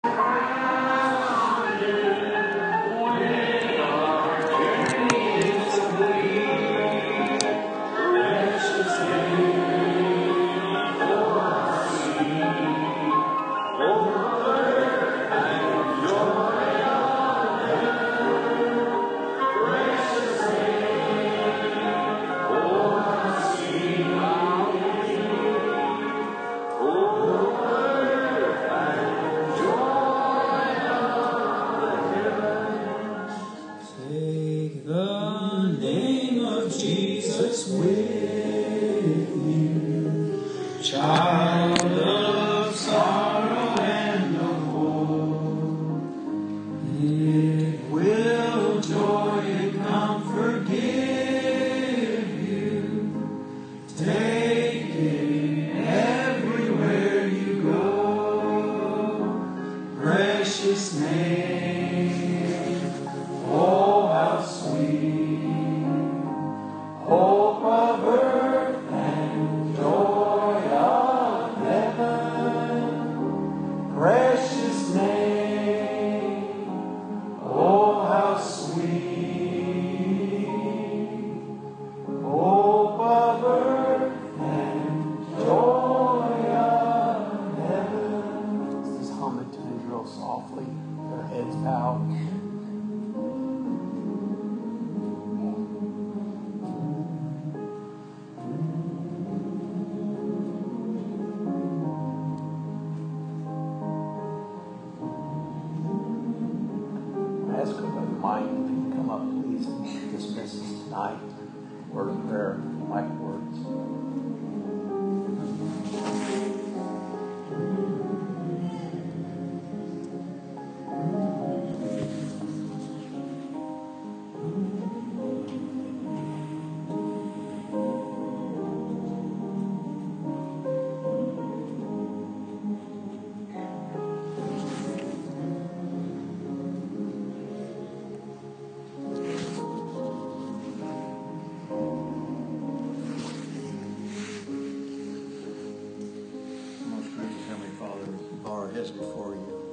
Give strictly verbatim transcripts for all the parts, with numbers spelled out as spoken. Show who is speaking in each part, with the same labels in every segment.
Speaker 1: Before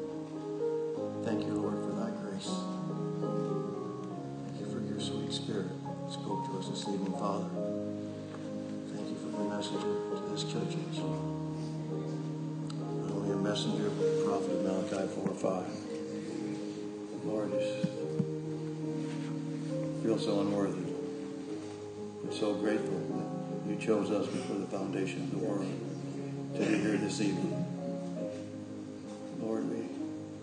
Speaker 1: you. Thank you, Lord, for thy grace. Thank you for your sweet spirit that spoke to us this evening, Father. Thank you for the message to this church age. Not only a messenger, but a prophet of Malachi four five. Lord, I feel so unworthy. I'm so grateful that you chose us before the foundation of the world to be here this evening. Lord, we,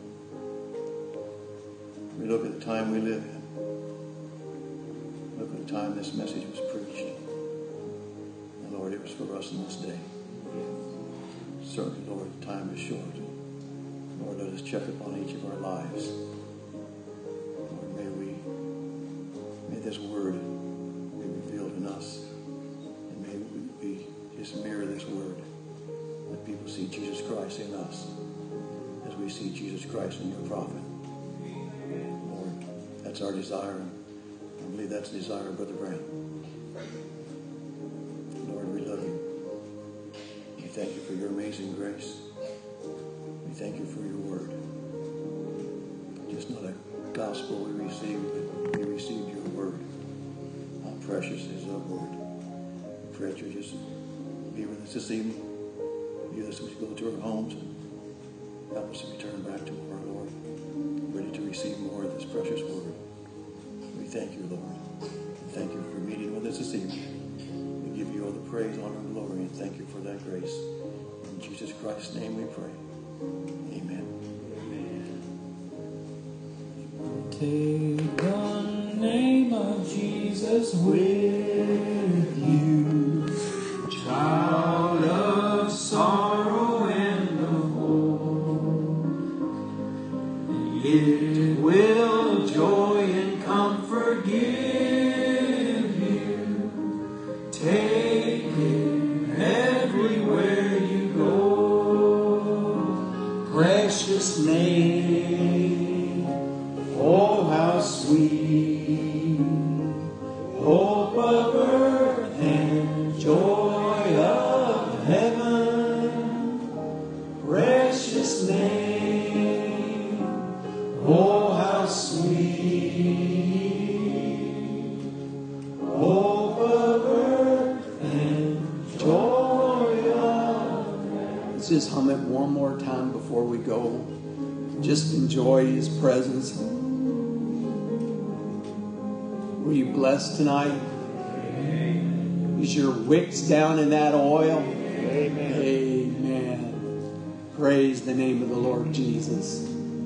Speaker 1: we look at the time we live in. Look at the time this message was preached. And Lord, it was for us in this day. Certainly, Lord, the time is short. Lord, let us check upon each of our lives. Lord, may we, may this word be revealed in us. And may we just mirror this word. Let people see Jesus Christ in us. As we see Jesus Christ in your prophet. Lord, that's our desire. And I believe that's the desire of Brother Branham. Lord, we love you. We thank you for your amazing grace. We thank you for your word. Just not a gospel we received, but we received your word. How precious is that word. We pray that you just be with us this evening. Be with us as we go to our homes. Help us to return back to our Lord, ready to receive more of this precious word. We thank you, Lord. And thank you for meeting with us this evening. We give you all the praise, honor, and glory, and thank you for that grace. In Jesus Christ's name we pray. Amen.
Speaker 2: Take the name of Jesus with you, child of sorrow and of woe. It will joy and comfort give you. Take it everywhere you go. Precious name, oh how sweet, hope of earth and joy of heaven. Precious name, Oh, how sweet, hope of earth and joy of heaven.
Speaker 3: Let's just hum it one more time before we go. Just enjoy His presence. Were you blessed tonight? Is your wicks down in that oil?
Speaker 1: Amen.
Speaker 3: Amen. Praise the name of the Lord Jesus.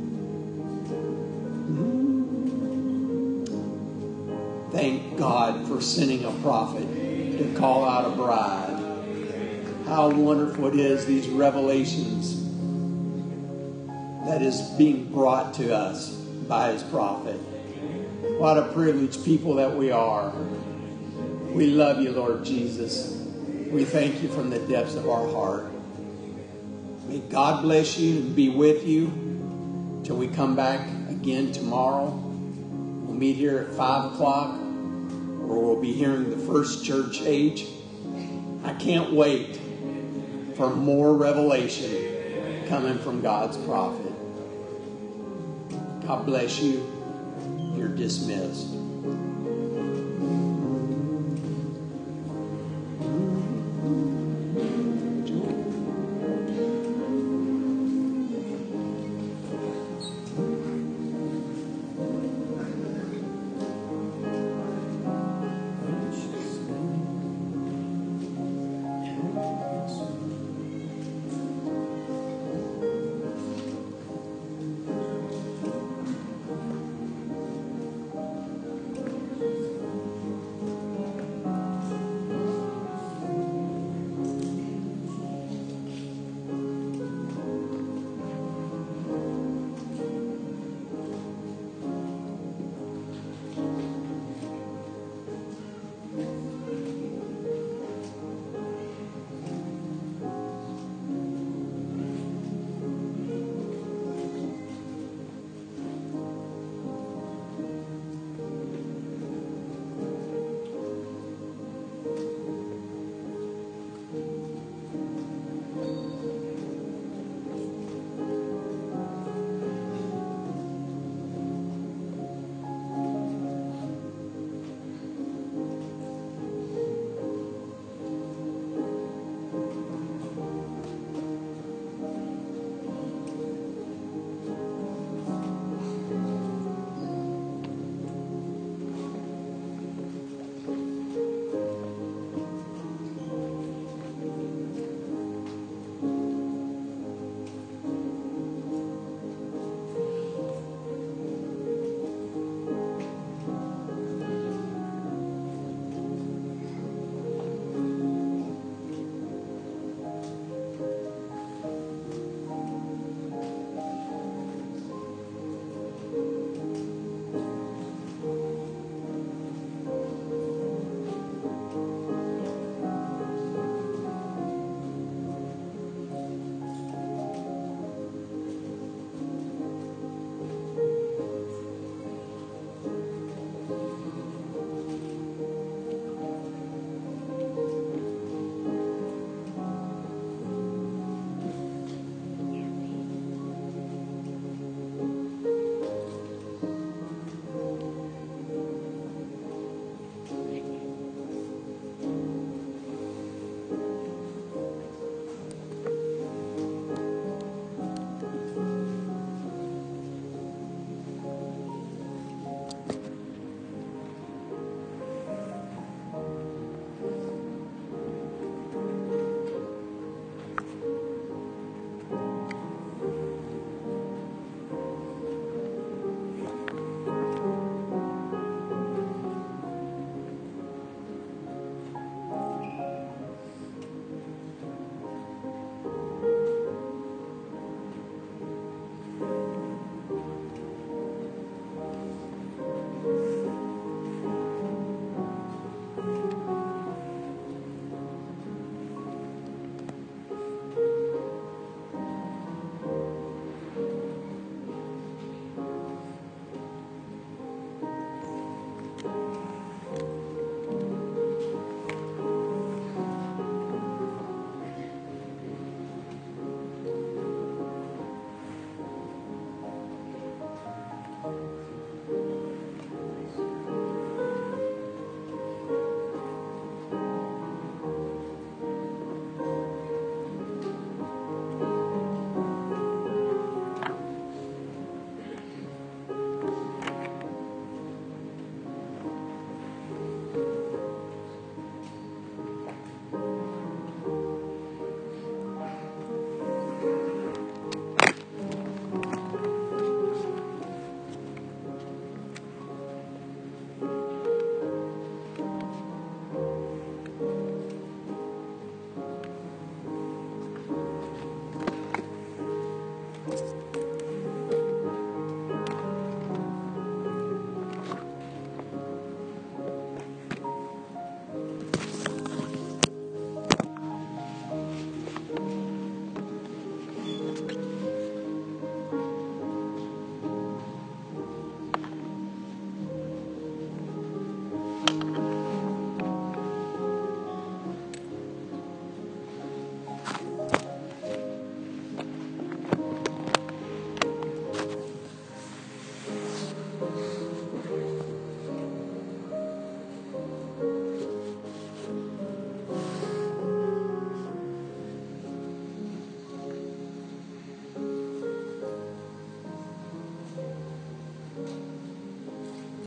Speaker 3: Thank God for sending a prophet to call out a bride. How wonderful it is, these revelations that is being brought to us by His prophet. What a privileged people that we are. We love you, Lord Jesus. We thank you from the depths of our heart. May God bless you and be with you till we come back again tomorrow. We'll meet here at five o'clock, where we'll be hearing the first church age. I can't wait for more revelation coming from God's prophet. God bless you. You're dismissed.